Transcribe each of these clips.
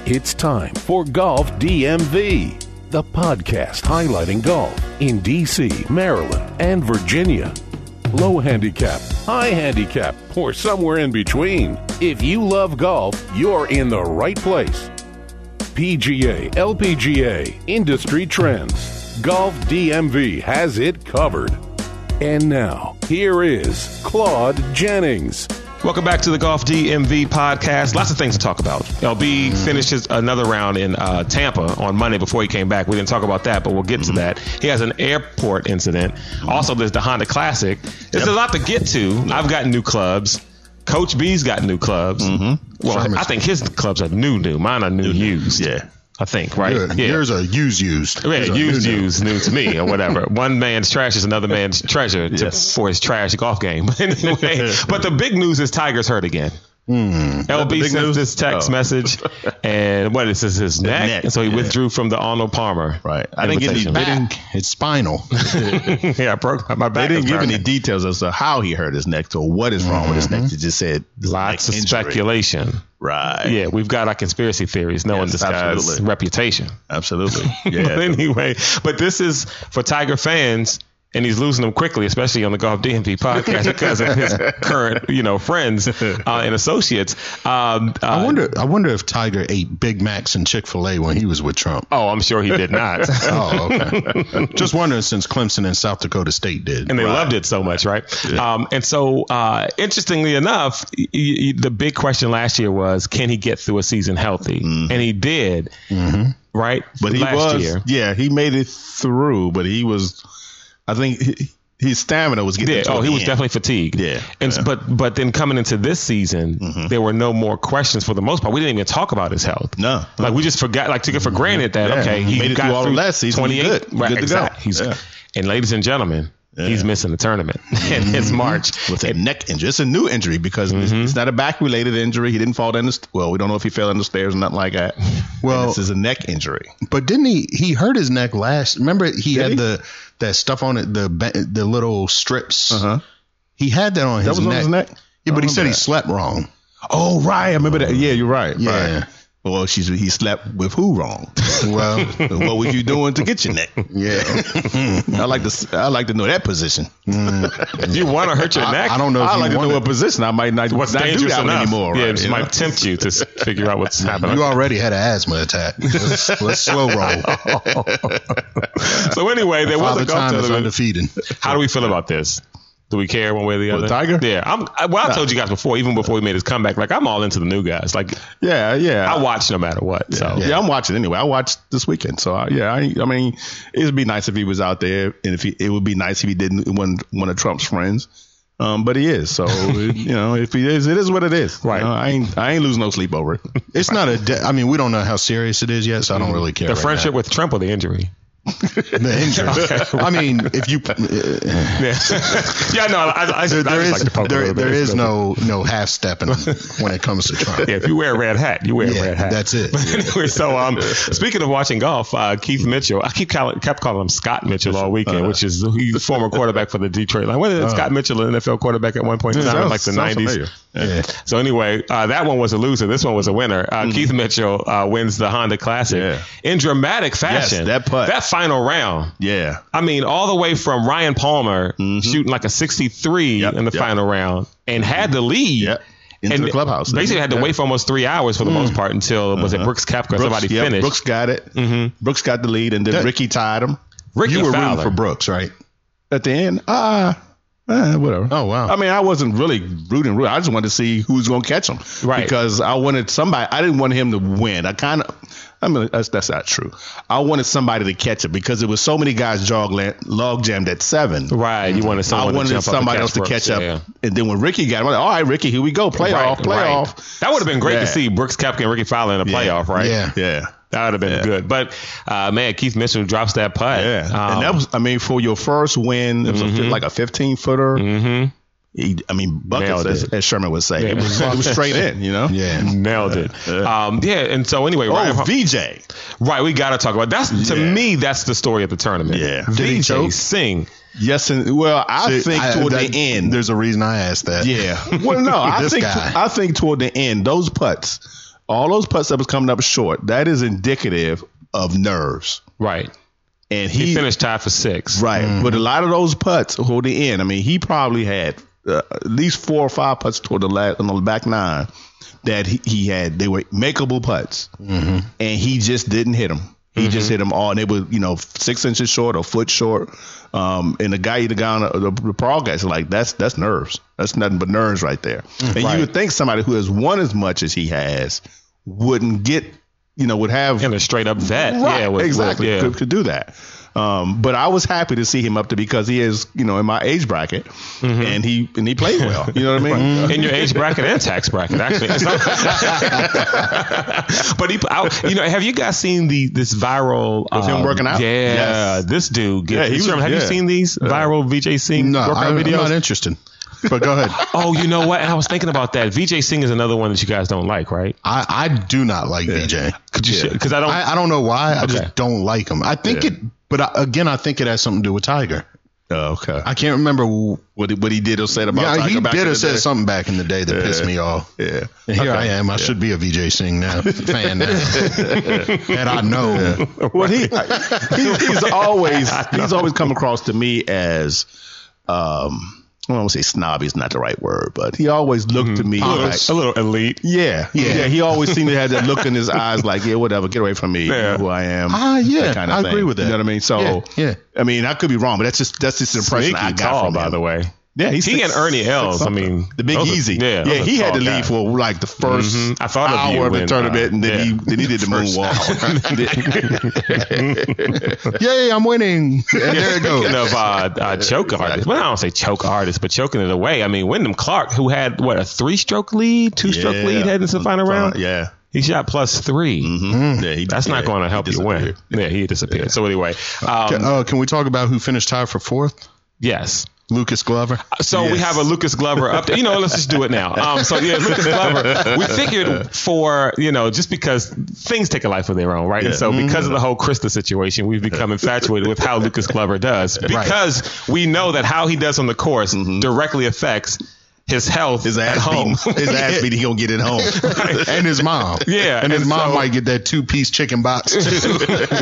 It's time for Golf DMV, the podcast highlighting golf in D.C., Maryland, and Virginia. Low handicap, high handicap, or somewhere in between. If you love golf, you're in the right place. PGA, LPGA, industry trends. Golf DMV has it covered. And now, here is Claude Jennings. Welcome back to the Golf DMV podcast. Lots of things to talk about. LB finishes another round in Tampa on Monday before he came back. We didn't talk about that, but we'll get to that. He has an airport incident. Also, there's the Honda Classic. There's a lot to get to. I've gotten new clubs. Coach B's got new clubs. Well, I think his clubs are new. Mine are new used. Yeah. I think, right? Yours are used. Yeah, used, new to me, or whatever. One man's trash is another man's treasure for his trash golf game. But anyway, but the big news is Tiger's hurt again. LB sent this text message, and what is this? His neck? And so he withdrew from the Arnold Palmer. Right. I didn't get any back. It's spinal. Yeah, I broke my back. They didn't give any details as to how he hurt his neck or what is wrong with his neck. They just said lots of speculation. Right. Yeah, we've got our conspiracy theories. No one disguises reputation. Absolutely. Yeah. But anyway, but this is for Tiger fans. And he's losing them quickly, especially on the Golf DMV podcast because of his current, friends and associates. I wonder if Tiger ate Big Macs and Chick-fil-A when he was with Trump. Oh, I'm sure he did not. Oh, okay. Just wondering since Clemson and South Dakota State did. And they loved it so much, right? Yeah. And so, interestingly enough, the big question last year was, can he get through a season healthy? And he did, right? But last year. Yeah, he made it through, but he was... I think his stamina was getting. He was definitely fatigued. Yeah, but then coming into this season, there were no more questions for the most part. We didn't even talk about his health. No, we just forgot, took it for granted that he made it through all the last season. 28, good to go. And ladies and gentlemen. Yeah. He's missing the tournament in his March with a neck injury. It's a new injury because it's not a back-related injury. He didn't fall down we don't know if he fell down the stairs or nothing like that. Well, this is a neck injury. But didn't he hurt his neck last? Remember he had that stuff on it, the little strips. He had that on his neck. On his neck? Yeah, but he said he slept wrong. Oh, right. I remember that. Yeah, you're right. Yeah. Right. Well, he slept with who wrong? Well, what was you doing to get your neck? Yeah, I like to know that position. You want to hurt your neck? I don't know. I like to know a position. I might not. What's not do that one anymore? Yeah, right? It might tempt you to figure out what's happening. You already had an asthma attack. Let's slow roll. So anyway, there was a golf tournament. Undefeated. How do we feel about this? Do we care one way or the other? Tiger? Yeah. I told you guys before, even before he made his comeback, I'm all into the new guys. I watch no matter what. Yeah, so I'm watching anyway. I watched this weekend. So I mean, it would be nice if he was out there, and it would be nice if he didn't one of Trump's friends. But he is. So if he is, it is what it is. Right. I ain't losing no sleep over it. It's not we don't know how serious it is yet, so I don't really care. The friendship with Trump or the injury? The injury. Okay. I mean, if you, there is no half stepping when it comes to Trump. Yeah, if you wear a red hat, you wear a red hat. That's it. But anyway, so speaking of watching golf, Keith Mitchell, I kept calling him Scott Mitchell all weekend, which is he's former quarterback for the Detroit Lions. Wasn't Scott Mitchell an NFL quarterback at one point in time, like the 90s? Yeah. So anyway, that one was a loser. This one was a winner. Keith Mitchell wins the Honda Classic in dramatic fashion. Yes, that putt. That final round. Yeah. I mean, all the way from Ryan Palmer shooting like a 63 in the final round and had the lead. Into the clubhouse. Basically had to wait for almost 3 hours for the most part until, was it Brooks Koepka? Somebody finished. Brooks got it. Brooks got the lead, and then Ricky tied him. You were rooting for Brooks, right? At the end? Whatever. Oh, wow. I mean, I wasn't really rooting. I just wanted to see who's going to catch him. Right. Because I wanted somebody. I didn't want him to win. That's not true. I wanted somebody to catch it because there was so many guys log jammed at 7. Right. You wanted somebody else to catch up. Yeah. And then when Ricky got him, I was like, all right, Ricky, here we go. Playoff. That would have been great to see Brooks Koepka and Ricky Fowler in a playoff, right? Yeah. That would have been good. But, man, Keith Mitchell drops that putt. Yeah. And that was, for your first win, it was like a 15-footer. Buckets, as Sherman would say. It was straight in, Yeah. Nailed it. And so anyway. VJ. Right, we got to talk about that. To me, that's the story of the tournament. Yeah. VJ Singh. Yes, I think toward the end. There's a reason I asked that. Yeah. Well, no, I think toward the end, those putts, all those putts that was coming up short, that is indicative of nerves. Right. And he finished tied for 6. Right. Mm-hmm. But a lot of those putts toward the end, I mean, he probably had at least 4 or 5 putts toward the on the back 9 that he had. They were makeable putts. Mm-hmm. And he just didn't hit them. He just hit them all. And they were, 6 inches short or foot short. And the guy on the pro guys like, that's nerves. That's nothing but nerves right there. And you would think somebody who has won as much as he has wouldn't get, would have. And a straight up vet. Right, yeah, exactly. Could do that. But I was happy to see him up there because he is, in my age bracket, and he played well. You know what I mean? In your age bracket and tax bracket, actually. But have you guys seen this viral of him working out? Yeah, yes. This dude. Have you seen these viral VJ Singh workout videos? I'm not interested. But go ahead. Oh, you know what? I was thinking about that. VJ Singh is another one that you guys don't like, right? I do not like VJ. Because I don't know why. I just don't like him. I think I think it has something to do with Tiger. Oh, okay. I can't remember what he did or said about Tiger. He did or said something back in the day that pissed me off. Yeah. And here I am. I should be a VJ Singh fan now. And I know. Well, he's always come across to me as I don't want to say snobby is not the right word, but he always looked to me like a little elite. Yeah. He always seemed to have that look in his eyes like, yeah, whatever, get away from me, you know who I am. Yeah, kind of I agree with that. You know what I mean? So, I mean, I could be wrong, but that's just the impression I got from him. By the way. Yeah, he and Ernie Els. I mean, the Big Easy. Yeah, he had to leave for like the first hour of the tournament, and then he did the moonwalk. Yay, I'm winning! And there it goes. Speaking of choke artists, well, I don't say choke artists, but choking it away. I mean, Wyndham Clark, who had a 3-stroke lead, 2-stroke lead heading to the final round. Yeah. He shot +3. Mm-hmm. Yeah, that's not going to help you win. Yeah, he disappeared. So anyway, can we talk about who finished tied for 4th? Yes. Lucas Glover. So we have a Lucas Glover up there. Let's just do it now. Lucas Glover, we figured for, just because things take a life of their own, right? Yeah. And so because of the whole Krista situation, we've become infatuated with how Lucas Glover does because we know that how he does on the course directly affects his health, his ass at home. His ass beating, he gonna get it home. Right. And his mom. Yeah. And his mom might get that 2-piece chicken box too.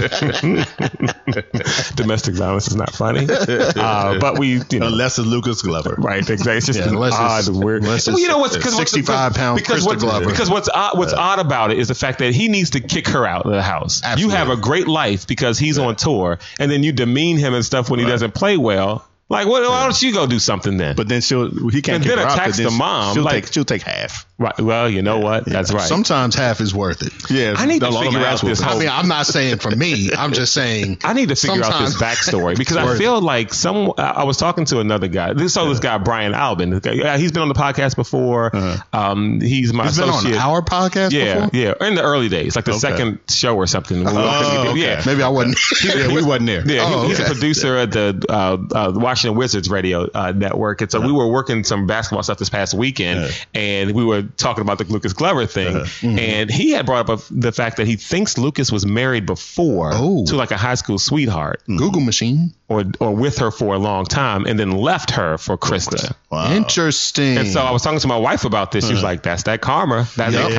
Domestic violence is not funny. But we, unless it's Lucas Glover. Right, exactly. It's just odd, weird. What's 65-pound Krista Glover. Because what's odd about it is the fact that he needs to kick her out of the house. Absolutely. You have a great life because he's on tour, and then you demean him and stuff when he doesn't play well. Like, why don't you go do something then? But then he can't and then attacks the mom. She'll take half. Right. Well, you know what? That's right. Sometimes half is worth it. Yeah. I need to figure out this. I mean, I'm not saying for me. I'm just saying. I need to figure out this backstory because I feel like I was talking to another guy. This guy, Brian Albin. He's been on the podcast before. He's my associate. He's been on our podcast before? Yeah. In the early days, like the second show or something. Yeah. Maybe I wasn't. We wasn't there. Yeah. He's a producer at the Washington Wizards radio network. And so we were working some basketball stuff this past weekend and we were talking about the Lucas Glover thing. And he had brought up the fact that he thinks Lucas was married before to like a high school sweetheart. Google machine. Or with her for a long time and then left her for Krista. Wow. Interesting. And so I was talking to my wife about this. She was like, that's that karma. That's that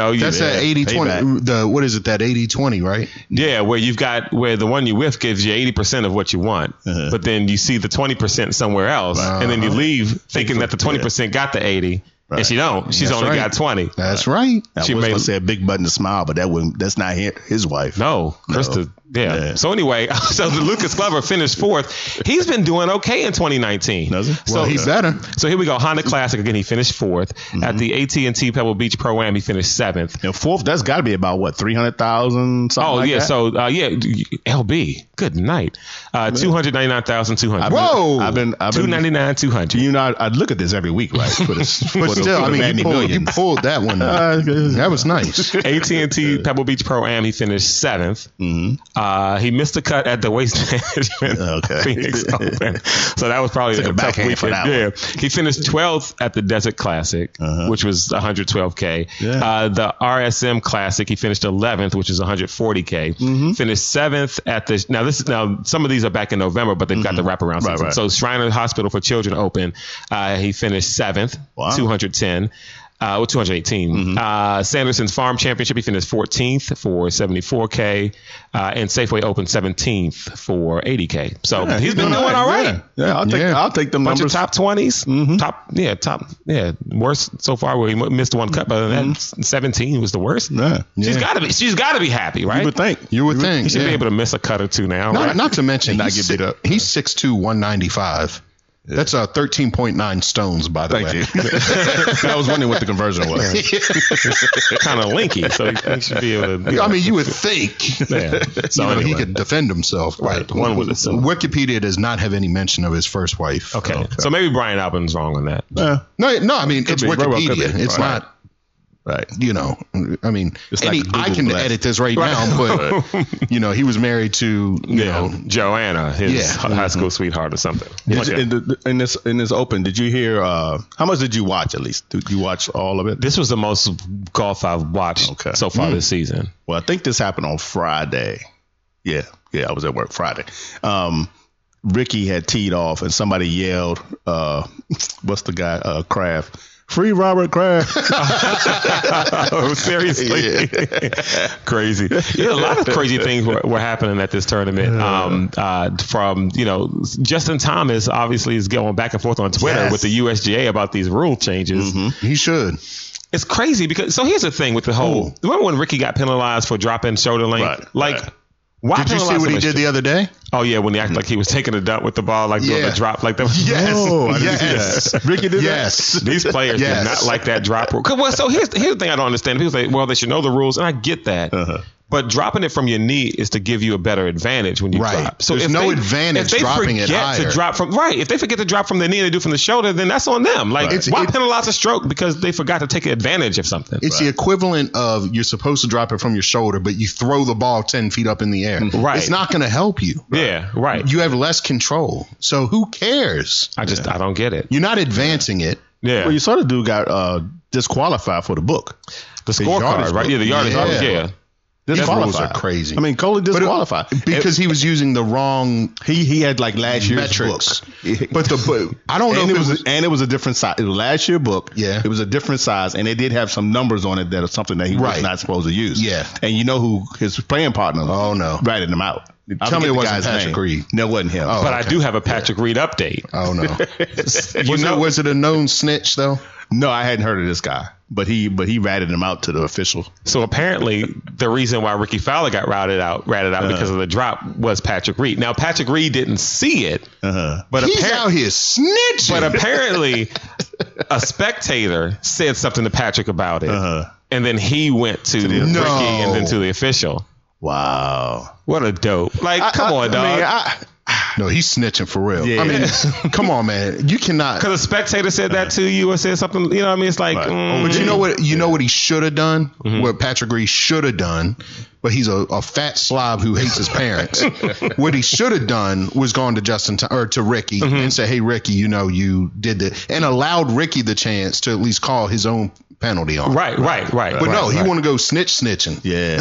80-20. What is it? That 80-20, right? Yeah, where the one you with gives you 80% of what you want. But then you see the 20% somewhere else. And then you leave thinking that the 20% got the 80. Right. And she don't. She's only got 20. That's right. She was going to say a big button to smile, but that's not his wife. No, Krista. Yeah. So anyway, the Lucas Glover finished 4th. He's been doing okay in 2019. Does he? So he's better. So here we go. Honda Classic again. He finished 4th at the AT&T Pebble Beach Pro-Am. He finished 7th. And 4th, that's got to be about what 300,000. That? So LB. Good night. 299,200. Whoa. I've been 299,200. I look at this every week, right? But still, I mean, you pulled that one. That was nice. AT&T Pebble Beach Pro-Am. He finished 7th. He missed a cut at the Waste Management Phoenix Open. So that was probably a tough weekend. Yeah. He finished 12th at the Desert Classic, which was 112K. Yeah. The RSM Classic, he finished 11th, which is 140K. Finished 7th at the now some of these are back in November, but they've got the wraparound season. Right. So Shriner Hospital for Children Open, he finished 7th, 210. With 218. Sanderson's Farm Championship, he finished 14th for $74K, and Safeway Open 17th for $80K. So he's been doing all right. Yeah, I'll take them bunch numbers. Of top 20s, worst so far. Where he missed one cut, but other than that, 17 was the worst. Yeah. She's got to be happy, right? You would think. He should be able to miss a cut or two now. Not to mention, not get beat up. He's 6'2", 195. That's 13.9 stones, by the way. I was wondering what the conversion was. Kind of linky, so he should be able to. I mean, you would think So anyway. he could defend himself. Right. One would assume. Wikipedia does not have any mention of his first wife. Okay. So maybe Brian Albin's wrong on that. No, I mean, it's Wikipedia. It's not. Right. I mean, like I can edit this right now, but, he was married to, Joanna, his high school sweetheart or something. In this Open, did you hear, how much did you watch at least? Did you watch all of it? This was the most golf I've watched so far this season. Well, I think this happened on Friday. Yeah, I was at work Friday. Ricky had teed off and somebody yelled, what's the guy, Kraft? Free Robert Kraft. Oh, seriously? Crazy. A lot of crazy things were happening at this tournament. From, Justin Thomas obviously is going back and forth on Twitter with the USGA about these rule changes. He should. It's crazy because, so here's the thing with the whole, remember when Ricky got penalized for dropping shoulder length? Why did you see what he did the other day? Oh, yeah, when he acted like he was taking a dump with the ball, doing a drop like that. Yes. Ricky did that? These players did not like that drop rule. Well, so here's the thing I don't understand. People say, well, they should know the rules, and I get that. But dropping it from your knee is to give you a better advantage when you drop. So there's no advantage dropping it higher. If they forget to drop from the knee and they do from the shoulder, then that's on them. Why penalize a stroke because they forgot to take advantage of something? It's the equivalent of you're supposed to drop it from your shoulder, but you throw the ball 10 feet up in the air. Right. It's not going to help you. Yeah, right. You have less control. So who cares? I don't get it. You're not advancing it. Yeah. Well, you sort of got disqualified for the book. The scorecard, right? Yeah, the yardage. Yeah. These rules are crazy. I mean, Coley disqualified because he was using the wrong. He had like last year's metrics. book, but I don't know. It was a different size. It was last year's book. Yeah, it was a different size, and they did have some numbers on it that are something that he was not supposed to use. Yeah, and you know who his playing partner? Oh no, ratted him out. Tell me it wasn't Patrick Reed. No, it wasn't him. Oh, but I do have a Patrick Reed update. Oh no, was it a known snitch though? No, I hadn't heard of this guy, but he ratted him out to the official. So apparently, the reason why Ricky Fowler got ratted out because of the drop was Patrick Reed. Now Patrick Reed didn't see it, but he's out here snitching. But apparently, a spectator said something to Patrick about it, and then he went to Ricky and then to the official. Wow, what a dope! Come on, dog. No, he's snitching for real. Yeah. I mean, come on, man. You cannot. Because a spectator said that to you or said something, you know what I mean? It's like, but you know what? You know what he should have done? What Patrick Reed should have done? But he's a fat slob who hates his parents. What he should have done was gone to to Ricky and say, "Hey, Ricky, you did that," and allowed Ricky the chance to at least call his own penalty on. Right. But no, he want to go snitching. Yeah.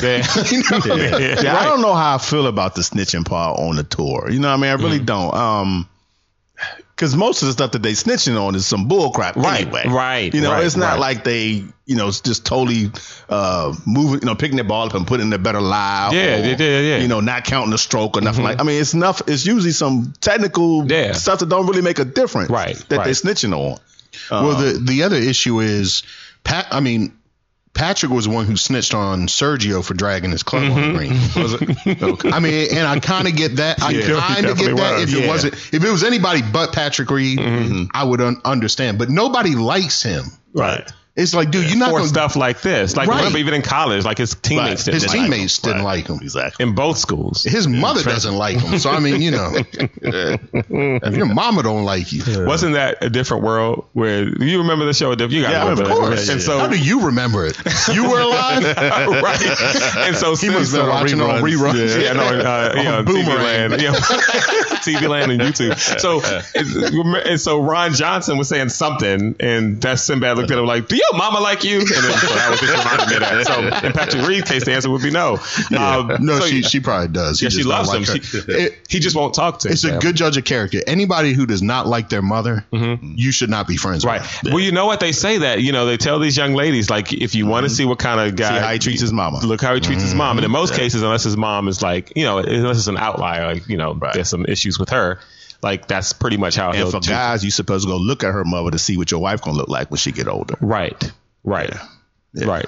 I don't know how I feel about the snitching part on the tour. You know what I mean? I really don't. Because most of the stuff that they snitching on is some bull crap anyway. Right. It's not like they, just totally moving, picking the ball up and putting in a better live. Yeah. Not counting the stroke or nothing like. I mean, it's enough. It's usually some technical stuff that don't really make a difference. Right. That they're snitching on. Well, the other issue is Patrick was the one who snitched on Sergio for dragging his club on the green. Was it? Okay. I mean, and I kind of get that. I kind of get that. If it was anybody but Patrick Reed, I would understand. But nobody likes him. Right. It's like, dude, you're not for stuff like this. Remember, even in college, his teammates didn't like him. Exactly. In both schools. His mother doesn't like him. So I mean, if your mama don't like you, wasn't that a different world? Where you remember the show? You got of course. And so, how do you remember it? You were alive, right? And so he must have been watching on reruns. Yeah, no, Boomerang, TV Land and YouTube. So Ron Johnson was saying something, and that Sinbad looked at him like, "Do your mama like you? And then, so that was just reminded me of that. So in Patrick Reed's case, the answer would be no. She probably does. Yeah, she loves him. He just won't talk to him. It's a good judge of character. Anybody who does not like their mother, you should not be friends with. Right. Well, you know what? They say that, they tell these young ladies, like, if you want to see what kind of guy. See how he treats his mama. Look how he treats his mom. And in most cases, unless his mom is like, unless it's an outlier, like, there's some issues with her. Like, that's pretty much how he'll. And for guys, you're supposed to go look at her mother to see what your wife gonna look like when she get older. Right. Yeah. Right.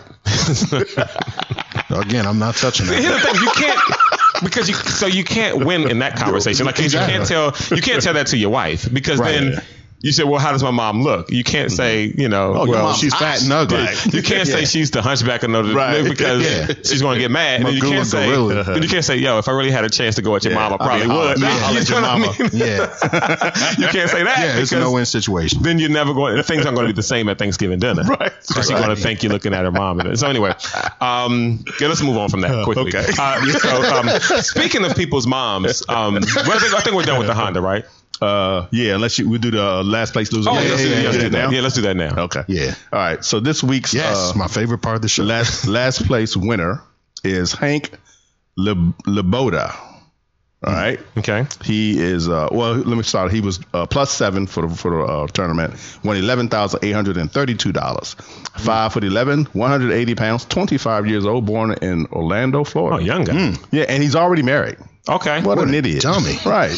Again, I'm not touching that. Here's the thing: you can't you can't win in that conversation. Like, exactly. you can't tell that to your wife, because then. You said, well, how does my mom look? You can't say, well, she's fat and ugly. Right. You can't say she's the hunchback of Notre Dame because she's going to get mad. And then you can't say, yo, if I really had a chance to go at your mom, I probably would. I'll let your mama. Yeah. You can't say that. Yeah, it's a no-win situation. Then you're never going, things aren't going to be the same at Thanksgiving dinner. Right. So she's going to think you're looking at her mom. So anyway, let's move on from that quickly. Okay. So speaking of people's moms, I think we're done with the Honda, right? Unless we'll do the last place loser. Let's do that now. Okay. Yeah. All right. So this week's my favorite part of the show. Last place winner is Hank Leboda. All right. Okay. He is let me start. He was +7 for the tournament. Won $11,832. 5'11", 180 pounds, 25 years old, born in Orlando, Florida. Oh, young guy. Yeah, and he's already married. Okay. What an idiot. Dummy. Right.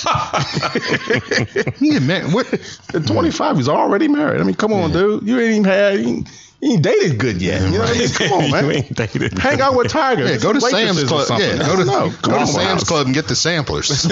At 25, he's already married. I mean, come on, dude. You ain't even you ain't dated good yet. You know what I mean? Come on, man. You ain't dated. Hang out with Tiger. Yeah, go to Sam's Club. Yeah, go to Sam's house. Club and get the samplers.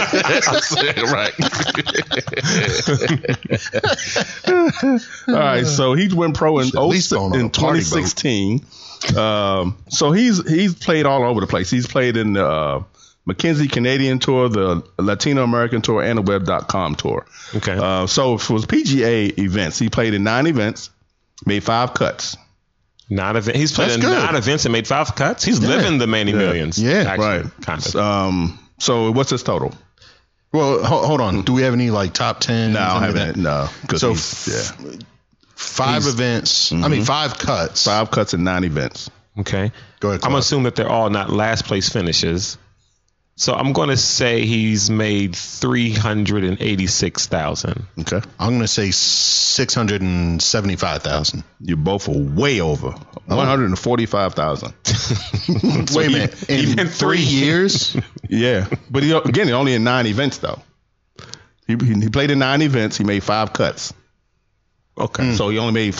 All right. So he went pro in 2016. So he's played all over the place. He's played in the McKenzie Canadian Tour, the Latino American Tour, and the Web.com Tour. Okay. So for his PGA events, he played in 9 events, made 5 cuts. He's played in 9 events and made 5 cuts. He's living the Manny Millions. Yeah, actually, right. Kind of. So what's his total? Well, hold on. Do we have any top 10? No, I haven't. No. So 5 events. I mean, 5 cuts. 5 cuts in 9 events. Okay. Go ahead. I'm going to assume that they're all not last place finishes. So I'm going to say he's made $386,000. Okay. I'm going to say $675,000. You both are way over. $145,000. Wait a minute. In 3 years? Yeah. But again, only in 9 events though. He played in 9 events. He made 5 cuts. Okay. So he only made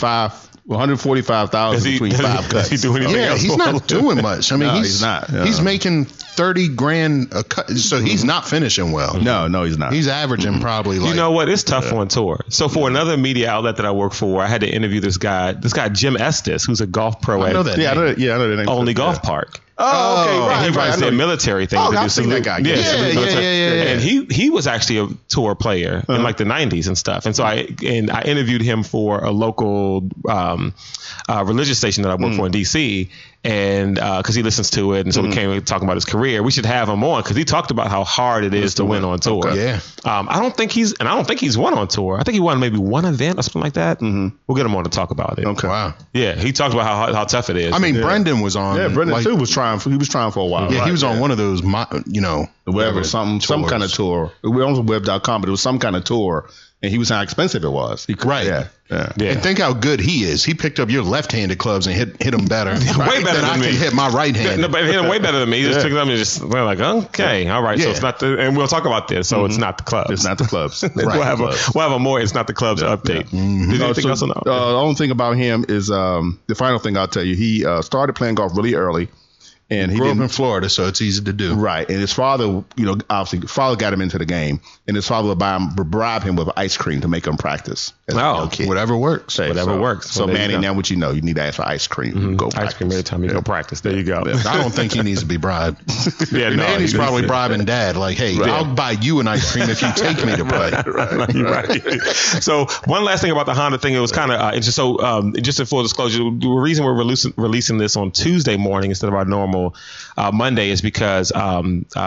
$145,000 between 5 cuts. Does he do anything else? He's not doing much. I mean, he's not. He's making $30,000 a cut, so he's not finishing well. No, he's not. He's averaging probably like. You know what? It's tough on tour. So for another media outlet that I work for, I had to interview this guy Jim Estes, who's a golf pro I know that name. I know that name. Only Golf Park. Oh, okay, right. And he runs their military thing. I've seen that guy. Yeah. And he was actually a tour player in like the 90s and stuff. And so I interviewed him for a local religious station that I work for in DC. And because he listens to it, and so we came talking about his career. We should have him on because he talked about how hard it is to win on tour. Okay. Yeah, I don't think he's won on tour. I think he won maybe 1 event or something like that. We'll get him on to talk about it. Okay, wow. Yeah, he talked about how tough it is. I mean, Brendan was on. Yeah, Brendan too was trying. He was trying for a while. Yeah, right? he was on one of those. The web or some kind of tour. We were on web.com, but it was some kind of tour. And he was how expensive it was. Right. Yeah. And think how good he is. He picked up your left-handed clubs and hit them better. Way better than I me. can hit my right hand. No, but he hit him way better than me. He just took them and we're like, okay, all right. So it's not and we'll talk about this. So it's not the clubs. It's not the clubs. We'll have a more it's not the clubs update. Did anything else or no? The only thing about him is the final thing I'll tell you. He started playing golf really early. And he grew up in Florida, so it's easy to do. Right. And his father, obviously, father got him into the game. And his father would bribe him with ice cream to make him practice. Kid. Whatever works. Whatever works. So, Manny, now what you know, you need to ask for ice cream. Go practice. Ice cream every time you go practice. There you go. Yeah. I don't think he needs to be bribed. Manny's probably bribing dad. Like, hey, I'll buy you an ice cream if you take me to play. Right. So one last thing about the Honda thing, it was kind of interesting. So just in full disclosure, the reason we're releasing this on Tuesday morning instead of our normal Monday is because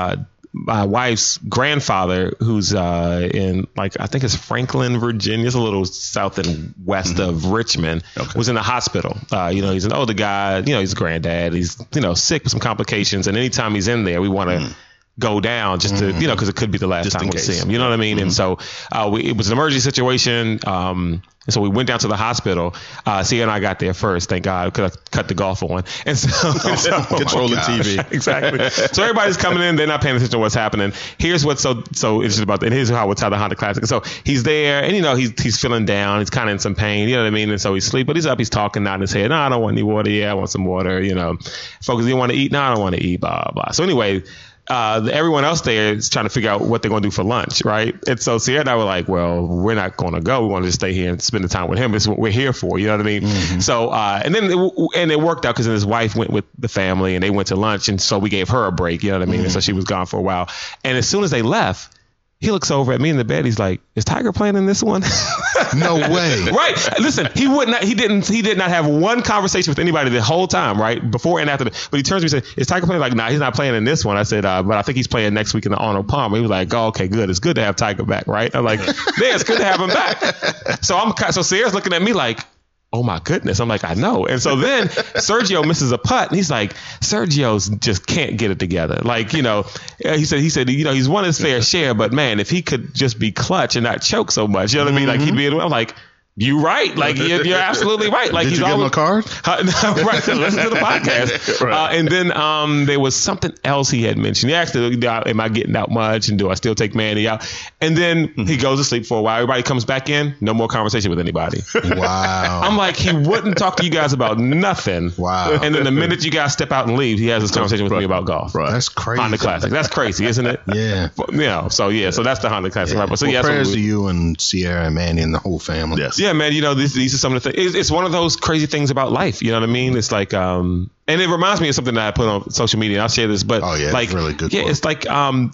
my wife's grandfather, who's in I think it's Franklin, Virginia, it's a little south and west of Richmond, was in the hospital. He's an older guy. He's a granddad. He's sick with some complications, and anytime he's in there, we want to go down just to because it could be the last time we see him. You know what I mean? And so it was an emergency situation. And so we went down to the hospital. Sia and I got there first. Thank God. Could have cut the golf on. And so control the TV. Exactly. So everybody's coming in. They're not paying attention to what's happening. Here's what's so interesting about that. And here's how it's how the Honda Classic. So he's there, and he's feeling down. He's kind of in some pain. You know what I mean? And so he's asleep, but he's up. He's talking, nodding his head. No, I don't want any water. Yeah, I want some water. Folks, you want to eat? No, I don't want to eat. Blah blah. So anyway. Everyone else there is trying to figure out what they're going to do for lunch, right? And so Sierra and I were like, well, we're not going to go. We want to just stay here and spend the time with him. It's what we're here for. You know what I mean? Mm-hmm. So, and then it worked out because his wife went with the family and they went to lunch. And so we gave her a break. You know what I mean? Mm-hmm. And so she was gone for a while. And as soon as they left, he looks over at me in the bed. He's like, is Tiger playing in this one? No way. Right. Listen, he did not have one conversation with anybody the whole time, right? Before and after. But he turns to me and says, is Tiger playing? Like, nah, he's not playing in this one. I said, but I think he's playing next week in the Arnold Palmer. He was like, oh, okay, good. It's good to have Tiger back, right? I'm like, yeah, it's good to have him back. So Sierra's looking at me like, oh my goodness. I'm like, I know. And so then Sergio misses a putt and he's like, Sergio's just can't get it together. Like, he said, he's won his fair share, but man, if he could just be clutch and not choke so much, you know what I mean? Like he'd be, I'm like, you right. Like you're absolutely right. Like did you give him a card? Right. Listen to the podcast. Right. And then there was something else he had mentioned. He asked, am I getting out much? And do I still take Manny out? And then he goes to sleep for a while. Everybody comes back in. No more conversation with anybody. Wow. I'm like, he wouldn't talk to you guys about nothing. Wow. And then the minute you guys step out and leave, he has this conversation with me about golf. Right. That's crazy. Honda Classic. That's crazy, isn't it? Yeah. So that's the Honda Classic. Right. So prayers to you and Sierra and Manny and the whole family. Yes. Yeah, man. These are some of the things. It's one of those crazy things about life. You know what I mean? It's like, and it reminds me of something that I put on social media. I'll share this, but it's really good. Yeah, it's like,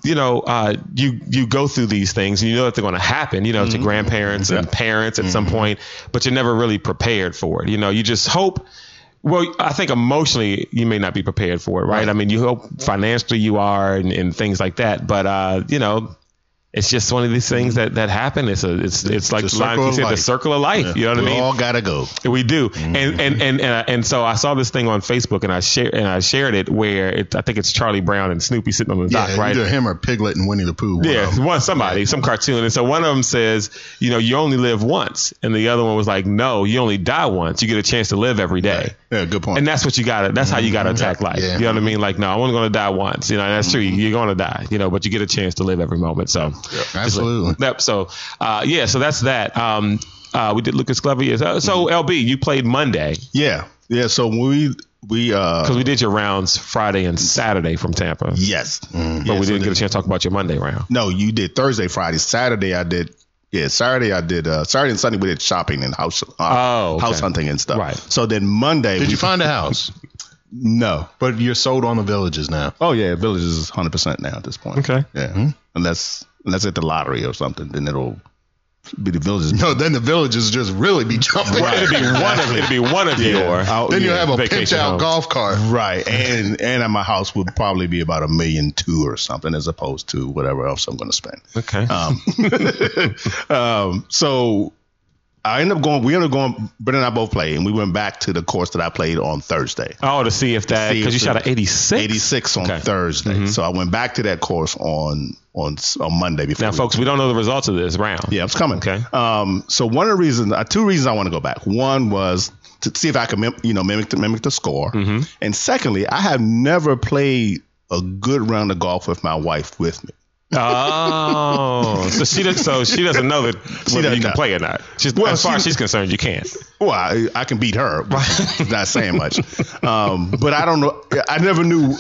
you go through these things and you know that they're going to happen, to grandparents and parents at some point, but you're never really prepared for it. You just hope. Well, I think emotionally you may not be prepared for it, right? I mean, you hope financially you are and things like that, but it's just one of these things that happen. It's like the line you said, the circle of life. Yeah. You know what I mean? We all gotta go. We do. Mm-hmm. And so I saw this thing on Facebook and I shared it where I think it's Charlie Brown and Snoopy sitting on the dock, right? Either him or Piglet and Winnie the Pooh. Some cartoon. And so one of them says, you only live once, and the other one was like, no, you only die once. You get a chance to live every day. Right. Yeah, good point. And that's what you gotta. That's how you gotta attack life. Yeah. You know what I mean? Like, no, I'm only gonna die once. That's true. You're gonna die. But you get a chance to live every moment. So. Yep, absolutely. So that's that. We did Lucas Glover. So LB, you played Monday. Yeah. So we because we did your rounds Friday and Saturday from Tampa. Yes. But we didn't get a chance to talk about your Monday round. No, you did Thursday, Friday, Saturday. I did. Yeah, Saturday I did. Saturday and Sunday we did shopping and house hunting and stuff. Right. So then Monday, did you find a house? No, but you're sold on the Villages now. Oh yeah, Villages is 100% now at this point. Okay. Yeah, mm-hmm. unless at the lottery or something, then it'll be the Villages. No, then the Villages just really be jumping. Right. It'd be one of your. Then you'll have a pitch out golf cart. Right, and at my house would probably be about $1.2 million or something, as opposed to whatever else I'm going to spend. Okay. So we ended up going, Brent and I both played, and we went back to the course that I played on Thursday. Oh, to see if that, because you shot an 86? 86 on Thursday. Mm-hmm. So I went back to that course on Monday. Now, folks, we don't know the results of this round. Yeah, it's coming. Okay. So one of the reasons, two reasons I want to go back. One was to see if I could mimic the score. Mm-hmm. And secondly, I have never played a good round of golf with my wife with me. Oh, so she doesn't know that whether you can play or not. As far as she's concerned, you can't. Well, I can beat her. But not saying much. But I don't know. I never knew.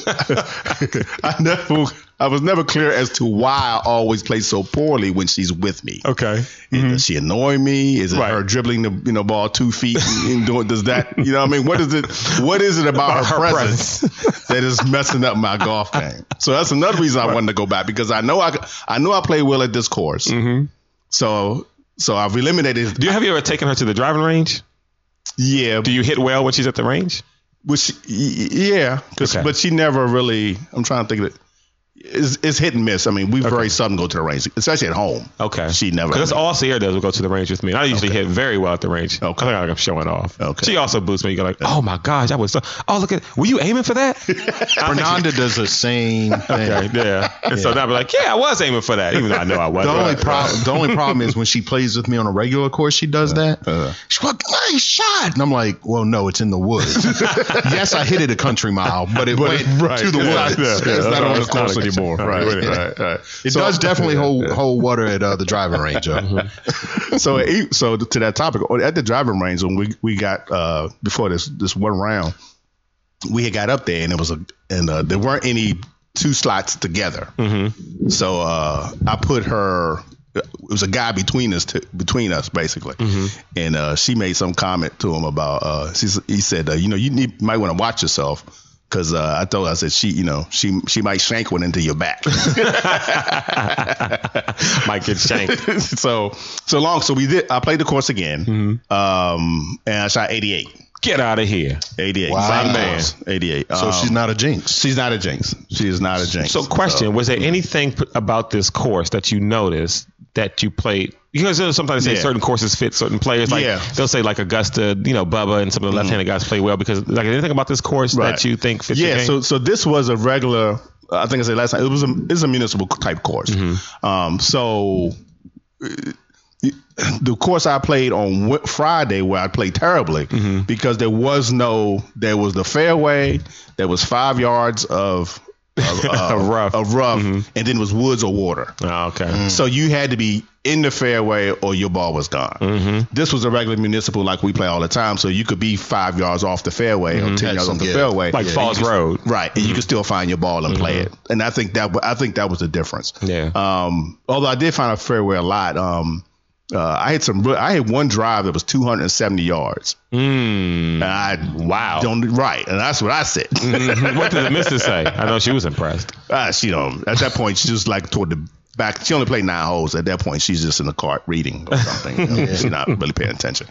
I was never clear as to why I always play so poorly when she's with me. Okay. Does she annoy me? Is it her dribbling the ball 2 feet and doing? Does that? You know what I mean? What is it about her presence that is messing up my golf game? So that's another reason I wanted to go back, because I know I play well at this course. Mm-hmm. So I've eliminated. Have you ever taken her to the driving range? Yeah. Do you hit well when she's at the range? Yeah. But she never really. I'm trying to think of it. It's hit and miss. I mean, we very seldom go to the range, especially at home. Okay. She never. Because that's all Sierra does. Will go to the range with me. I usually hit very well at the range. Okay. I think like I'm showing off. Okay. She also boosts me. You go like, oh my gosh, I was so. Oh look at. Were you aiming for that? Fernanda does the same thing. Okay, yeah. And so I'll be like, yeah, I was aiming for that, even though I know I wasn't. The only problem is when she plays with me on a regular course, she does that. She's like, nice shot. And I'm like, well, no, it's in the woods. Yes, I hit it a country mile, but it went to the woods. It's not on the course anymore. Right. It does definitely hold water at the driving range. So to that topic, at the driving range, when we got before this one round, we had got up there and there weren't any two slots together. Mm-hmm. So I put her. It was a guy between us basically, and she made some comment to him about. He said, you might want to watch yourself. Because I told her, I said, she might shank one into your back. Might get shanked. So we did. I played the course again, and I shot 88. Get out of here. 88. Wow. Man. 88. So she's not a jinx. She's not a jinx. She is not a jinx. So question, was there anything about this course that you noticed that you played? Because sometimes they say certain courses fit certain players. Like they'll say like Augusta, Bubba and some of the left-handed guys play well because like anything about this course that you think fits your game? So this was a regular, I think I said last time, it's a municipal type course. So the course I played on Friday where I played terribly because there was the fairway, there was 5 yards of rough, and then it was woods or water. Oh, okay. So you had to be in the fairway or your ball was gone. This was a regular municipal like we play all the time, so you could be 5 yards off the fairway or 10 yards off the fairway, like Falls Road, right? And you could still find your ball and play it. And I think that was the difference. Yeah. Although I did find a fairway a lot. I had one drive that was 270 yards. Wow. And that's what I said. What did the missus say? I know she was impressed. She don't. At that point, she was like toward the back. She only played 9 holes. At that point, she's just in the cart reading or something. She's not really paying attention.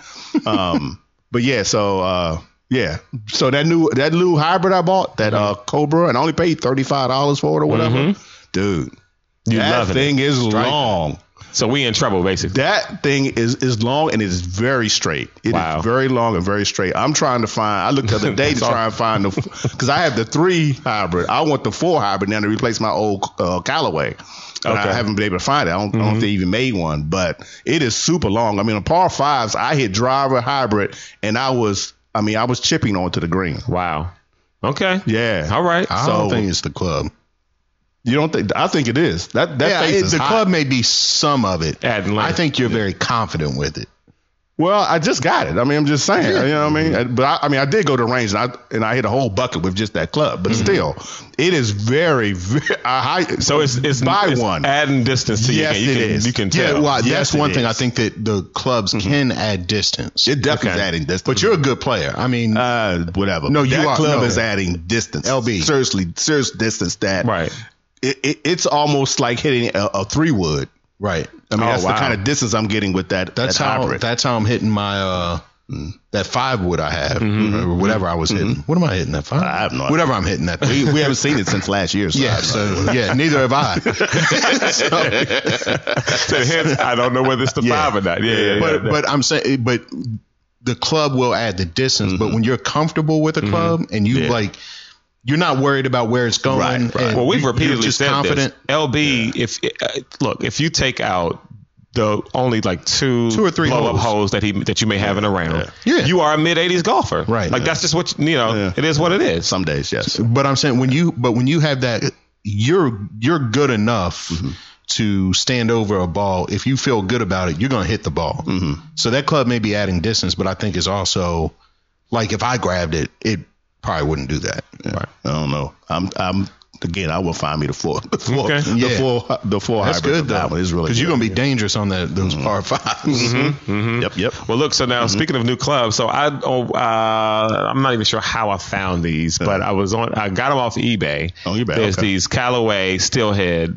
But yeah, so So that new hybrid I bought, that Cobra, and I only paid $35 for it or whatever. Dude, that thing is long. So we in trouble, basically. That thing is long and it is very straight. It is very long and very straight. I'm trying to find. I looked the other day to try and find because I have the 3 hybrid. I want the 4 hybrid now to replace my old Callaway. But I haven't been able to find it. I don't know if they even made one, but it is super long. I mean, on par 5s, I hit driver hybrid, and I was chipping onto the green. Wow. Okay. Yeah. All right. I don't think it's the club. You don't think? I think it is. That face is the hot. club may be some of it. I think you're very confident with it. Well, I just got it. I mean, I'm just saying. You know what I mean? But I did go to range and I hit a whole bucket with just that club. But still, it is very, very high. So it's by one adding distance to you. Yes, it is. You can tell. Yeah, well, that's one thing. I think that the clubs can add distance. It definitely is adding distance. But you're a good player. I mean, whatever. No, that club is adding distance. LB, serious distance. That right. It's almost like hitting a 3-wood. Right. I mean, that's the kind of distance I'm getting with that. That's how I'm hitting my that 5-wood I have or whatever I was hitting. What am I hitting that 5? I have no idea. Whatever I'm hitting that. We haven't seen it since last year. So neither have I. So hence, I don't know whether it's the 5 or not. But I'm saying, but the club will add the distance. But when you're comfortable with a club and you you're not worried about where it's going. Right. Well, we've repeatedly said confident. This. LB, if you take out the only like 2 or 3 blow-up holes that you may have in a round, you are a mid-80s golfer. Right. Like that's just what it is what it is. Some days, yes. But I'm saying when you have that, you're good enough to stand over a ball. If you feel good about it, you're going to hit the ball. So that club may be adding distance, but I think is also like if I grabbed it, it probably wouldn't do that. Right. I don't know. Again, I will find me the 4. The 4 That's hybrid. Good though. It's really because you're gonna be dangerous on those par 5s. Yep. Well, look. So now speaking of new clubs, so I'm not even sure how I found these, but I got them off eBay. On eBay. There's these Callaway Steelhead,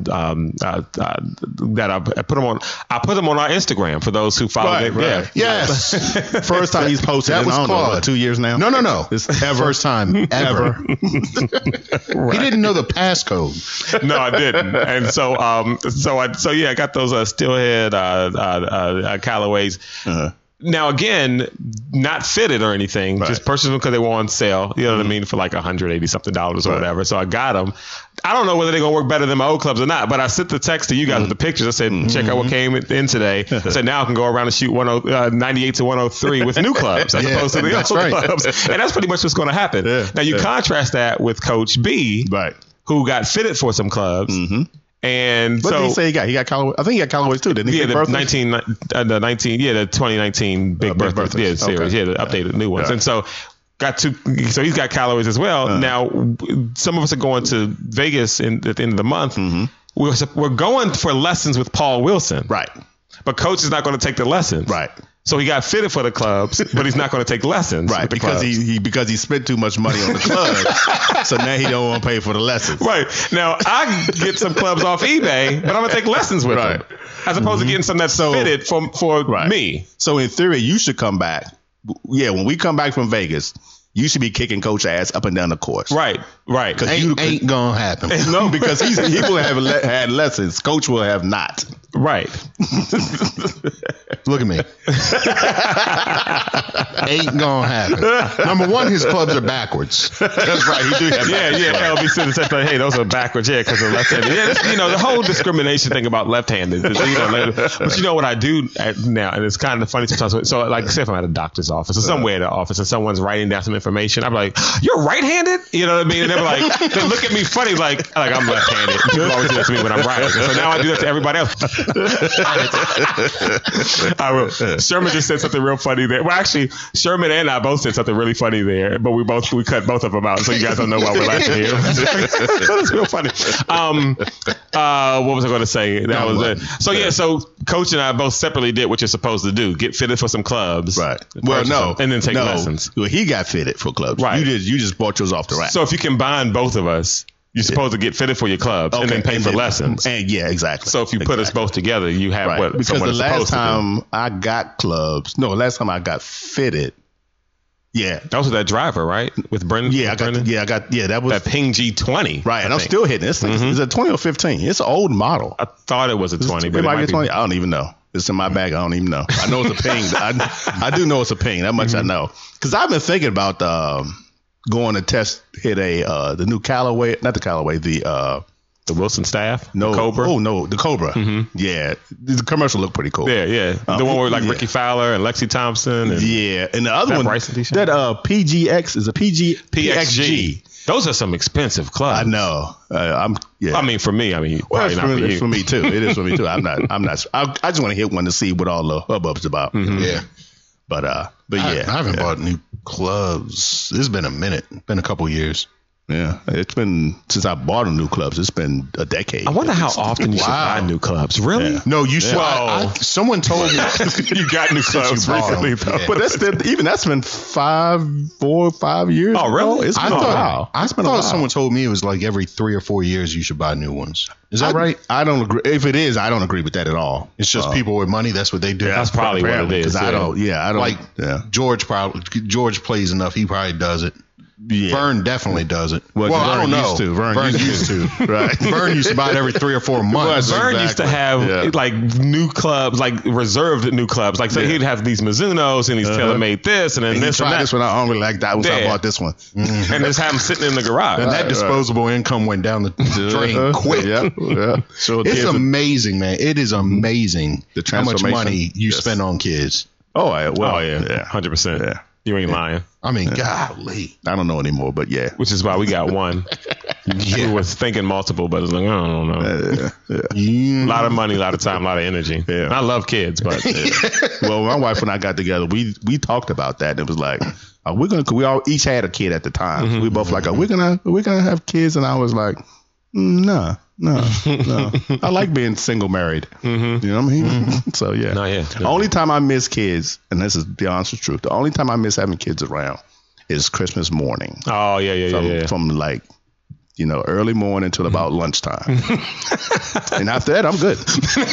that I put them on. I put them on our Instagram for those who follow it. Right. Yeah. Yes. First time he's posted. That was Claude. 2 years now. No. It's ever. First time ever. He didn't know the passcode. No, I didn't. And so I got those steelhead Callaways. Uh-huh. Now, again, not fitted or anything, Right. just purchased them because they were on sale, you know what I mean, for like $180 something or whatever. So I got them. I don't know whether they're going to work better than my old clubs or not, but I sent the text to you guys with the pictures. I said, check out what came in today. I said, now I can go around and shoot 98 to 103 with new clubs as opposed to the old clubs. And that's pretty much what's going to happen. Yeah. Now, you contrast that with Coach B, Right. who got fitted for some clubs. And What so did he say he got? He got Callaway. I think he got Callaways too, didn't he? yeah, Big the Birthdays? 2019 Big Big Birthdays Birthdays. series. Okay. Yeah, the updated new ones. Yeah. And so so he's got Callaways as well. Now, some of us are going to Vegas at the end of the month. We're going for lessons with Paul Wilson. Right. But Coach is not going to take the lessons. Right. So he got fitted for the clubs, but he's not going to take lessons. Right, with the because clubs. because he spent too much money on the club, so now he don't want to pay for the lessons. Right. Now, I get some clubs off eBay, but I'm going to take lessons with them. As opposed to getting some that's fitted for me. So in theory, you should come back. Yeah, when we come back from Vegas, you should be kicking Coach ass up and down the course. Right. Because Ain't gonna happen. No, because he will have had lessons. Coach will have not. Right. Look at me. Ain't gonna happen. Number one, his clubs are backwards. That's right. He do have Yeah. LB said, hey, those are backwards. Yeah, because of left-handed. Yeah, the whole discrimination thing about left-handed. But you know what I do now, and it's kind of funny sometimes. So, like, say if I'm at a doctor's office or somewhere at the office and someone's writing down some information, I'm like, you're right-handed? You know what I mean? And they're like, they look at me funny like I'm left-handed. People always do that to me when I'm writing. So now I do that to everybody else. Sherman just said something real funny there. Well, actually, Sherman and I both said something really funny there, but we cut both of them out, so you guys don't know why we're laughing here. That's real funny. What was I going to say? That was it. So so Coach and I both separately did what you're supposed to do: get fitted for some clubs, Right. Well, no, and then take lessons. Well, he got fitted for clubs. Right. You just bought yours off the rack. So if you combine both of us, you're supposed to get fitted for your clubs and then pay for lessons. And yeah, exactly. So if you put us both together, you have what because someone the is last supposed to do. time I got clubs, last time I got fitted. Yeah. That was that driver, right? With Brendan? Yeah, that was that Ping G20. right. And I'm still hitting this thing. It's a 20 or 15. It's an old model. I thought it was a 20, but it might be 20. I don't even know. It's in my bag. I don't even know. I know it's a Ping. I do know it's a Ping. That much I know. Because I've been thinking about going to hit the new Callaway, not the Callaway, the Wilson staff? no, the Cobra? Oh no, the Cobra. Yeah, the commercial looked pretty cool. Yeah. The one with Ricky Fowler and Lexi Thompson. And and the other one, that PGX is a PXG. Those are some expensive clubs. I know. I mean, for me, probably not for you. For me too. It is for me too. I'm not. I just want to hit one to see what all the hubbub's about. Yeah. But yeah, I haven't bought new clubs. It's been a minute. Been a couple years. Yeah, it's been since I bought a new clubs. It's been a decade. I wonder how often you should buy new clubs. Really? Yeah. No, you should. Whoa. Someone told me You got new clubs you bought recently, them. though. Yeah. But that's been 4 or 5 years. Oh, really? ago. It's been a while. I It's been a thought while. someone told me it was like every 3 or 4 years you should buy new ones. Is that right? I don't agree. If it is, I don't agree with that at all. It's just people with money. That's what they do. That's probably what it is. Because I don't. Like George plays enough. He probably does it. Yeah. Vern definitely does it. Well, I don't Vern know. used to. Vern used to. Right. Vern used to buy it every 3 or 4 months. Vern used to have like new clubs, like reserved new clubs. Like, so he'd have these Mizunos and he's tailor-made this and then this and that. This one, I don't really like that one, so I bought this one. And just have them sitting in the garage. And that disposable income went down the drain quick. Yeah. So It's amazing, man. It is amazing The how much transformation. money you spend on kids. Oh, yeah. Well, 100%. Yeah. You ain't lying. I mean, golly. I don't know anymore, but yeah. Which is why we got one. We was thinking multiple, but it's like, I don't know. A lot of money, a lot of time, a lot of energy. Yeah. And I love kids, but Well, my wife and I got together. We talked about that. And it was like, we all each had a kid at the time. We both like, we're gonna have kids, and I was like, no. I like being single married. You know what I mean? So yeah. The only time I miss kids, and this is the honest truth, the only time I miss having kids around is Christmas morning. Oh yeah. From like early morning till about lunchtime. And after that, I'm good.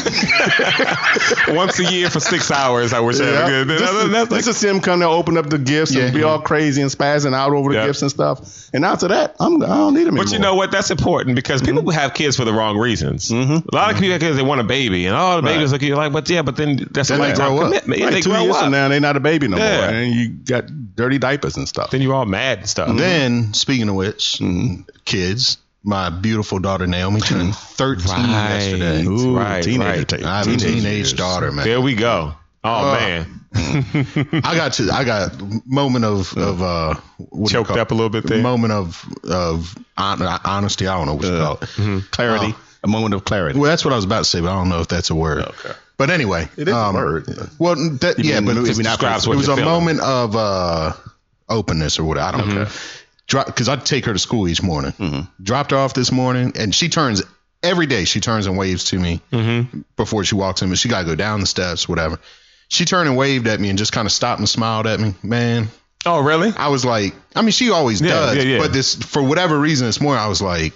Once a year for 6 hours, I wish I had a good. Just to see him come there, open up the gifts and be all crazy and spazzing out over the gifts and stuff. And after that, I don't need him anymore. But you know what? That's important because people have kids for the wrong reasons. A lot of people have kids, they want a baby. And the babies look at you like, but then that's a lifetime commitment. Right, they 2 years from now, they're not a baby no more. Yeah. And you got dirty diapers and stuff. Then you're all mad and stuff. Then, speaking of which, kids, my beautiful daughter Naomi turned 13 yesterday. Ooh, teenager. I have a teenage daughter, man. There we go. Oh man. I got moment of choked up a little bit there. Moment of honesty. I don't know what you call it. Clarity. A moment of clarity. Well, that's what I was about to say, but I don't know if that's a word. Okay. But anyway, it is a word. Well, but it describes what was you're a feeling. moment of openness or whatever. I don't know. Because I take her to school each morning. Dropped her off this morning, and she turns every day. She turns and waves to me before she walks in. But she got to go down the steps, whatever. She turned and waved at me and just kind of stopped and smiled at me. Man. Oh, really? I was like, I mean, she always does. But this, for whatever reason, this morning I was like,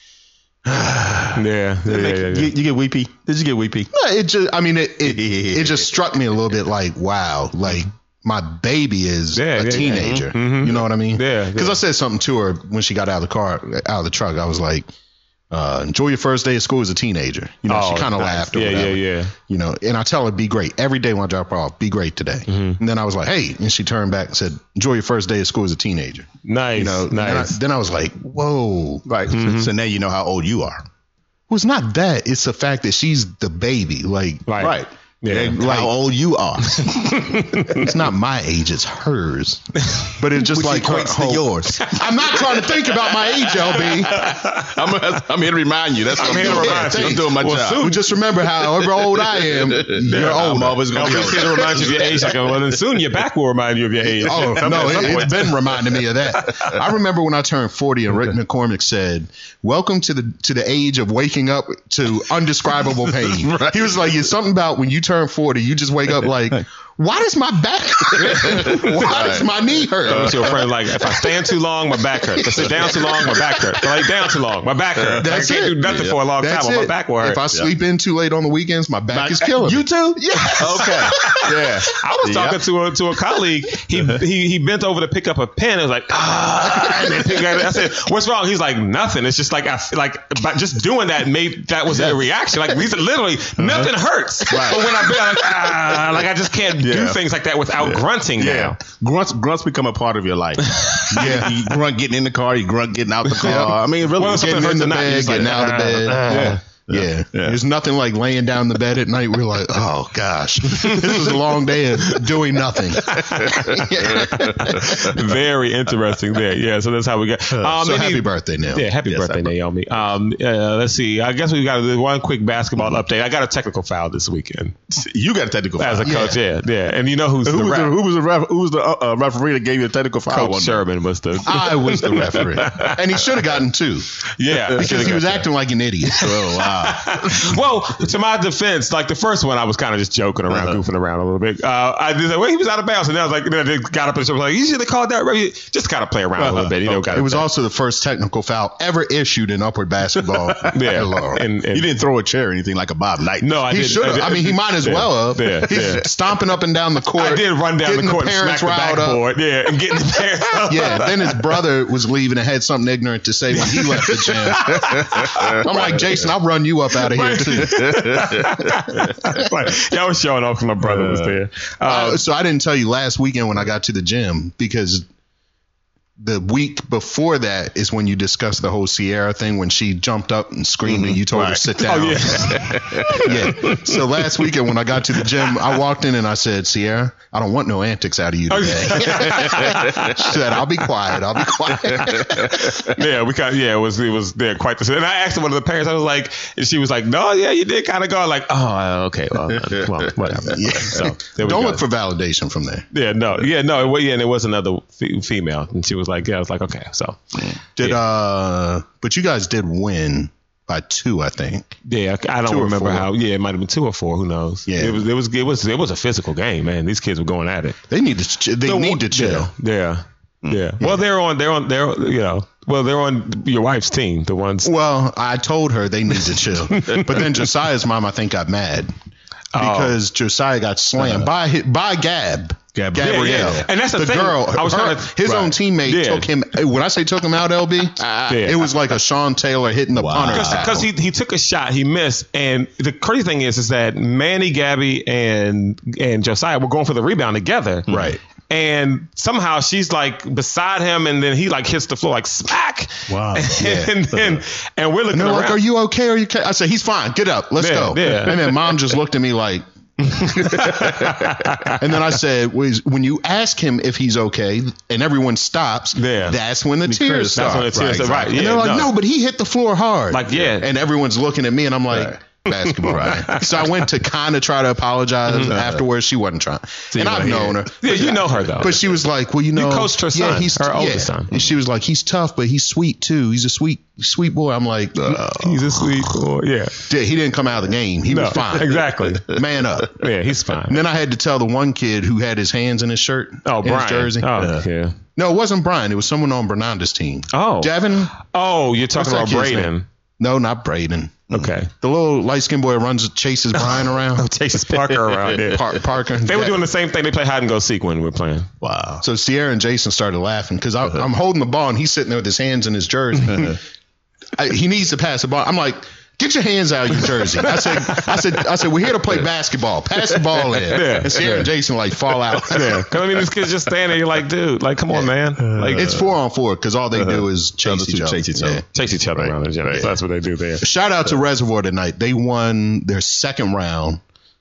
You get weepy? Did you get weepy? It just struck me a little bit like, wow, like my baby is a teenager. You know what I mean? Yeah. Because I said something to her when she got out of the truck. I was like, enjoy your first day of school as a teenager. She kind of laughed or whatever. Yeah. And I tell her, be great. Every day when I drop her off, be great today. And then I was like, hey, and she turned back and said, enjoy your first day of school as a teenager. Nice. Nice. Then I was like, whoa. Right. So now you know how old you are. Well, it's not that. It's the fact that she's the baby. Like, right. Yeah. Like how old you are. It's not my age, it's hers. But it's just like equates to yours. I'm not trying to think about my age, LB. I'm here to remind you. That's what I'm here to remind you. I'm doing my job. Soon, just remember, however old I am, you're old. I'm always going to be to remind you of your age. Well, then soon your back will remind you of your age. Oh, no, it's been reminding me of that. I remember when I turned 40 and Rick McCormick said, welcome to the age of waking up to undescribable pain. Right. He was like, it's something about when you turn 40, you just wake up like, why does my back hurt? Why does my knee hurt? So your friend like, if I stand too long, my back hurts. If I sit down too long, my back hurts. If I lay down too long, my back hurts. That's I can't do nothing for a long time. My back will hurt. If I sleep in too late on the weekends, my back is killing me. You too? Yes. Okay. Yeah. I was talking to a colleague. He bent over to pick up a pen. It was like, and then pick it up. I said, what's wrong? He's like, nothing. It's just like, by just doing that that was a reaction. Like, he said, literally, nothing hurts. Right. But when I just can't do things like that without grunting now. Grunts become a part of your life. You grunt getting in the car, you grunt getting out the car. I mean, really, getting in the bed, getting out of the bed. Yeah. There's nothing like laying down in the bed at night. We're like, oh gosh, this was a long day of doing nothing. Very interesting there. Yeah. So that's how we got. Happy birthday, Naomi. Yeah. Happy birthday, Naomi. Let's see. I guess we got to do one quick basketball update. I got a technical foul this weekend. You got a technical foul as a coach. Yeah. And you know who was the referee that gave you a technical foul? Coach Sherman was the. I was the referee, and he should have gotten 2. Yeah. Because he was acting like an idiot. Oh wow. Well, to my defense, like the first one, I was kind of just joking around, goofing around a little bit. I just said, well, he was out of bounds, and then I was like, then I got up and was like, you should have called that, just kind of play around a little bit. It was also the first technical foul ever issued in upward basketball. And you didn't throw a chair or anything like a Bob Knight. No, I didn't. He should have. I mean, he might as well have. He's stomping up and down the court. I did run down the court and smack the backboard. Yeah, and getting the parents up. Yeah, then his brother was leaving and had something ignorant to say when he left the gym. I'm like, Jason, I'll run you up out of here too. I was showing off because my brother was there. So I didn't tell you last weekend when I got to the gym because the week before that is when you discussed the whole Sierra thing when she jumped up and screamed and you told her to sit down. Yeah. So last weekend when I got to the gym, I walked in and I said, Sierra, I don't want no antics out of you today. She said, I'll be quiet. It was there quite the. And I asked one of the parents, I was like, and she was like, no, yeah, you did kind of go like, oh, okay, well, whatever. Yeah. So don't look for validation from there. And it was another female, and she was like, yeah, I was like, okay, so but you guys did win by 2, I think. Yeah, I don't remember how. Yeah, it might have been 2 or 4. Who knows? Yeah, it was a physical game, man. These kids were going at it. They need to chill. Yeah. Well, they're on. You know, Well, they're on your wife's team. The ones. Well, I told her they need to chill, but then Josiah's mom, I think, got mad because Josiah got slammed by Gabrielle. Yeah. And that's the thing. Girl, his own teammate took him. When I say took him out, LB, it was like a Sean Taylor hitting the punter. Because he took a shot, he missed, and the crazy thing is that Manny, Gabby, and Josiah were going for the rebound together, right? And somehow she's like beside him, and then he like hits the floor like smack. Wow! And we're looking and around. Like, "Are you okay? Are you okay?" I said, "He's fine. Get up. Let's go." Yeah. And then Mom just looked at me like. And then I said, when you ask him if he's okay and everyone stops, that's when the tears start. That's when the tears start. Right. And they're like, no, but he hit the floor hard. Like, yeah. And everyone's looking at me and I'm like, basketball. Right. So I went to kind of try to apologize afterwards. She wasn't trying. And I've known her. Yeah, you know her though. But she was like, well, you know. You coached her son, her oldest son. And she was like, he's tough, but he's sweet too. He's a sweet boy. I'm like, he's a sweet boy. Yeah. He didn't come out of the game. He was fine. Exactly. Man up. Yeah, he's fine. And then I had to tell the one kid who had his hands in his shirt. Oh, in Brian. his jersey. Oh, yeah. No, it wasn't Brian. It was someone on Bernanda's team. Oh. Devin. Oh, you're talking about Braden. No, not Braden. Okay. The little light-skinned boy chases Brian around. Chases Parker around. Yeah. Parker. They were doing the same thing. They play hide and go seek when we were playing. Wow. So Sierra and Jason started laughing because I'm holding the ball and he's sitting there with his hands in his jersey. He needs to pass the ball. I'm like, get your hands out of your jersey. I said, we're here to play basketball. Pass the ball in. Yeah. And Sierra and Jason like fall out. Yeah. Because I mean, this kid's just standing there. You're like, dude, like, come on, man. Like, it's 4-on-4 because all they do is chase each other. Chase each other around the gym. Right. So that's what they do there. Shout out to Reservoir tonight. They won their second round.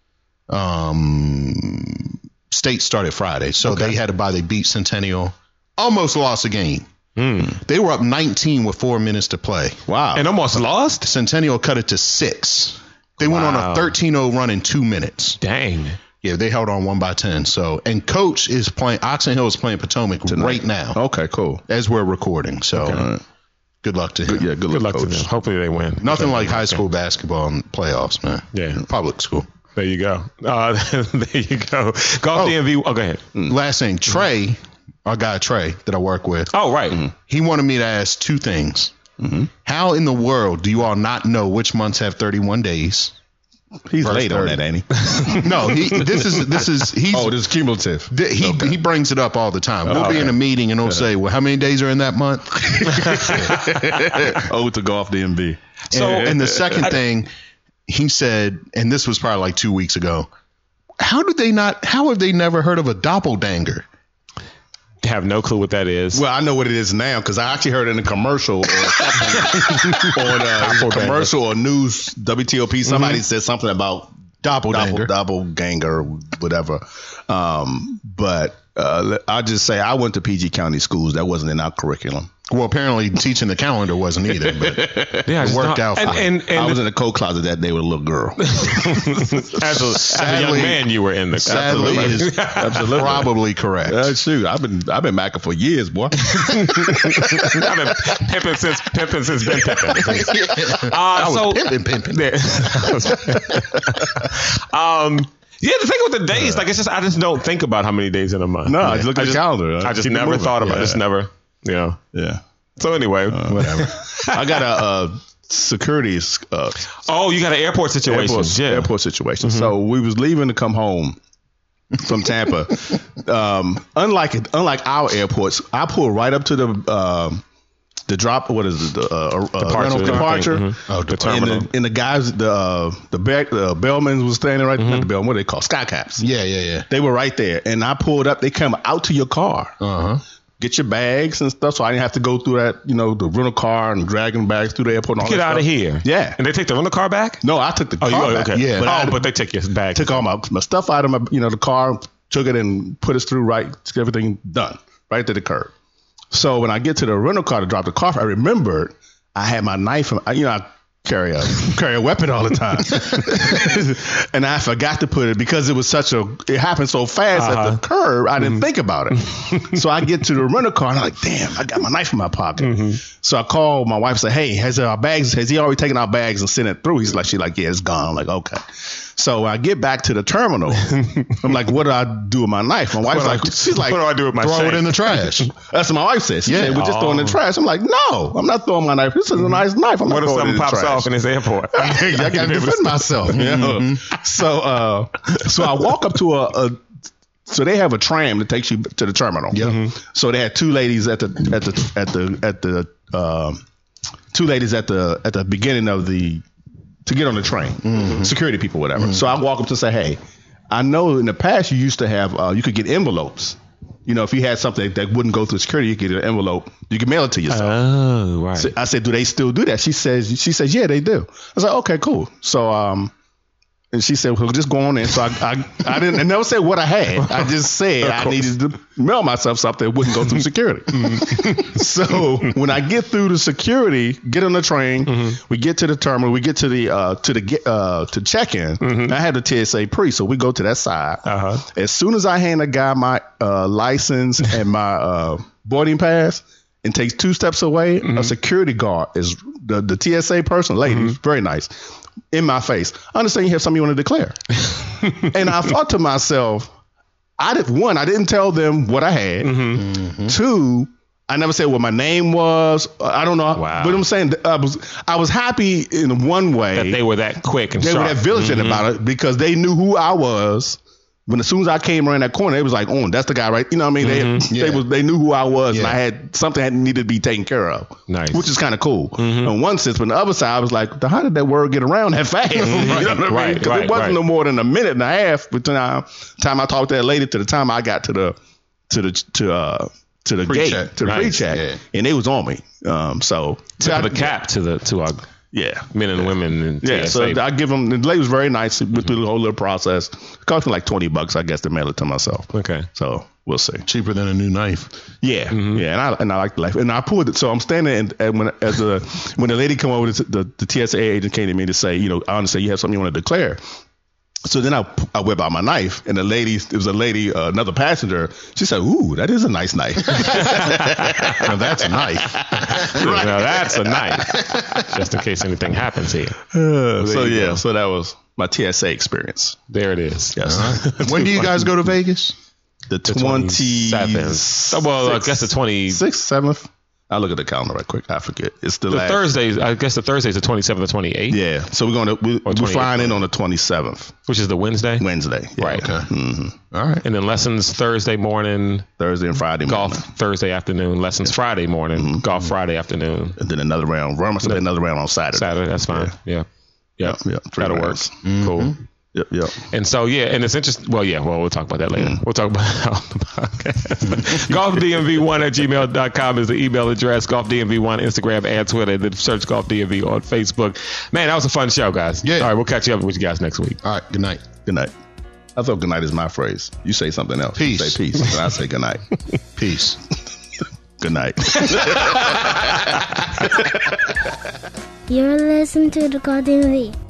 State started Friday, so they had to buy. They beat Centennial. Almost lost a game. They were up 19 with 4 minutes to play. Wow. And almost lost? Centennial cut it to 6. They went on a 13-0 run in 2 minutes. Dang. Yeah, they held on 1-10. So, and Coach is playing, Oxon Hill is playing Potomac right now. Okay, cool. As we're recording. So, good luck to him. Good luck to them. Hopefully they win. Nothing like high school basketball in playoffs, man. Yeah. Public school. There you go. There you go. Golf DMV. Oh, go ahead. Last thing, Trey, our guy Trey that I work with. Oh, right. He wanted me to ask two things. How in the world do you all not know which months have 31 days? He's late 30. On that, ain't he? No, this is cumulative. He brings it up all the time. We'll be in a meeting and he'll say, well, how many days are in that month? To Golf DMV. So, and the second thing, he said, and this was probably like 2 weeks ago, how have they never heard of a doppelganger? Have no clue what that is. Well, I know what it is now because I actually heard it in a commercial or something, commercial or news, WTOP. Somebody said something about doppelganger, whatever. But I'll just say I went to PG County schools. That wasn't in our curriculum. Well, apparently teaching the calendar wasn't either, but it worked out fine. And I was in the coat closet that day with a little girl. as a young man, you were in the sadly is absolutely probably correct. Shoot, I've been macking for years, boy. I've been pimping since been pimping. I was pimping. Yeah, the thing with the days, like I just don't think about how many days in a month. No, I just look at the calendar. I just never thought about it. Just never. Yeah. So anyway, whatever. I got a securities. You got an airport situation. Airport situation. So we was leaving to come home from Tampa. Unlike our airports, I pulled right up to the drop. What is it? The departure. The terminal. And the guys, the bellmen was standing right there. Not the bellman. What are they called? Sky caps. Yeah. They were right there, and I pulled up. They come out to your car. Get your bags and stuff, so I didn't have to go through that, the rental car and dragging bags through the airport. And all Get out of here. Yeah. And they take the rental car back? No, I took the car back. Okay. Yeah. But they take your bag. Took all my stuff out of my, the car, took it and put us through right, everything done, right to the curb. So when I get to the rental car to drop the car, I remembered I had my knife. I carry a weapon all the time. And I forgot to put it because it happened so fast at the curb. I didn't think about it. So I get to the rental car and I'm like, damn, I got my knife in my pocket. So I call my wife and say, hey, has he already taken our bags and sent it through? She's like, yeah, it's gone. I'm like, okay. So I get back to the terminal. I'm like, what do I do with my knife? My wife's like, what do I do with my throw it in the trash. That's what my wife said. She said, we're just throwing it in the trash. I'm like, no, I'm not throwing my knife. This is a nice knife. I'm what not if something pops off in this airport? I got to defend myself. You know? So I walk up to so they have a tram that takes you to the terminal. So they had two ladies at the beginning of to get on the train, security people, whatever. So I walk up to say, hey, I know in the past you used to have, you could get envelopes. You know, if you had something that wouldn't go through security, you could get an envelope. You can mail it to yourself. Oh, right. So I said, do they still do that? She says, yeah, they do. I was like, okay, cool. So, and she said, well, just go on in. So I didn't never say what I had. I just said I needed to mail myself something that wouldn't go through security. So when I get through the security, get on the train, we get to the terminal, we get to to check-in. I had the TSA pre, so we go to that side. As soon as I hand the guy my license and my boarding pass, and takes 2 steps away, a security guard is the TSA person, lady, very nice, in my face. I understand you have something you want to declare. And I thought to myself, I didn't tell them what I had. 2, I never said what my name was. I don't know. Wow. But I'm saying I was happy in one way. That they were that quick and sharp. They were that vigilant about it because they knew who I was. When as soon as I came around that corner, it was like, oh, that's the guy, right? You know what I mean? They knew who I was, and I had something that needed to be taken care of. Nice. Which is kind of cool in one sense. But on the other side, I was like, how did that word get around that fast? You know what I mean? Because it wasn't no more than a minute and a half between the time I talked to that lady to the time I got to the gate, to the pre-check, and they was on me. So the cap to our men and women. And so I give them. The lady was very nice. Went through the whole little process. It cost me like $20, I guess, to mail it to myself. Okay, so we'll see. Cheaper than a new knife. Yeah, yeah, and I like the life. And I pulled it. So I'm standing and when the lady come over, the TSA agent came to me to say, I understand you have something you want to declare. So then I whip out my knife, and it was a lady, another passenger. She said, "Ooh, that is a nice knife." Now that's a knife. Right. Now that's a knife. Just in case anything happens here. So that was my TSA experience. There it is. Yes. When do you guys go to Vegas? The 27th. Well, I guess the 26th, 7th. I'll look at the calendar right quick. I forget. It's the last Thursdays. I guess the Thursday's the 27th or 28th. Yeah. So we're flying in on the 27th, which is the Wednesday. Yeah. Right. Okay. All right. And then lessons Thursday morning. Thursday and Friday golf morning. Thursday afternoon. Lessons Friday morning. Golf Friday afternoon. And then another round. Must have been another round on Saturday. That's fine. Yeah. That'll work. Cool. Yep. And so, and it's interesting. Well, we'll talk about that later. We'll talk about it on the podcast. GolfDMV1@gmail.com is the email address. GolfDMV1, Instagram and Twitter. Then search GolfDMV on Facebook. Man, that was a fun show, guys. Yeah. All right, we'll catch you up with you guys next week. All right, good night. Good night. I thought good night is my phrase. You say something else. Peace. You say peace. And I say good night. Peace. Good night. You're listening to the GolfDMV.